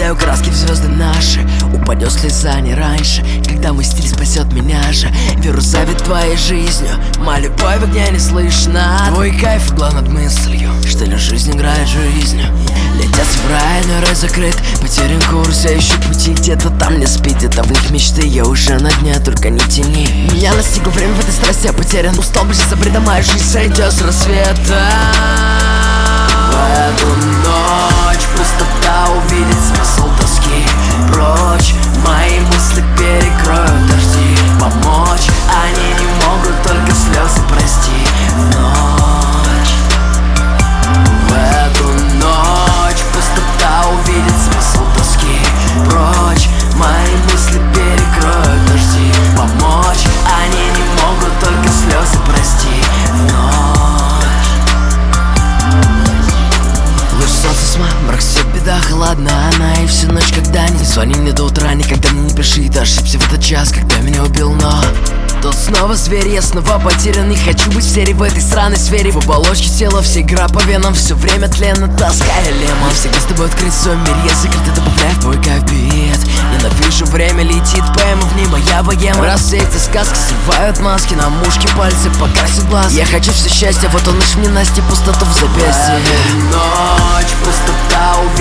Добавляю краски в звезды наши. Упадет слеза не раньше, когда мой стиль спасет меня же. Вирус зовет твоей жизнью, моя любовь в огне не слышно. Твой кайф угла над мыслью, что лишь жизнь играет жизнью. Летят в рай, но рай закрыт. Потерян курс, я ищу пути, где-то там не спит. Это в них мечты, я уже на дне, только не тяни. Меня настигло время в этой страсти, я потерян. Устал близко за бредом, моя жизнь сойдет с рассвета. В эту ночь пустота увидит смысл тоски. Прочь, мои мысли перекроют дожди. Помочь они не могут, только слезы, прости. В ночь, в эту ночь пустота увидит смысл тоски. Прочь, мои мысли перекроют дожди. Помочь они не могут, только слезы, прости. В ночь. Луч солнца, тьма, мрак, свет, беда, холодна она. И всю ночь, когда не звони мне до утра, никогда мне не пиши. Ты ошибся в этот час, когда меня убил, но тут снова зверь, я снова потерян. Не хочу быть в серии в этой сраной сфере. В оболочке тела вся игра по венам. Все время тленно, таская лемон. Всегда с тобой открыть свой мир, я закрыто добавляю в твой кайф-бит. Ненавижу, время летит, поэма в ней моя богема. Рассеется сказки, срывают маски, на мушке пальцы покрасят глаз. Я хочу все счастье, вот он лишь мне Насти, пустоту в запястье. Ночь, пустота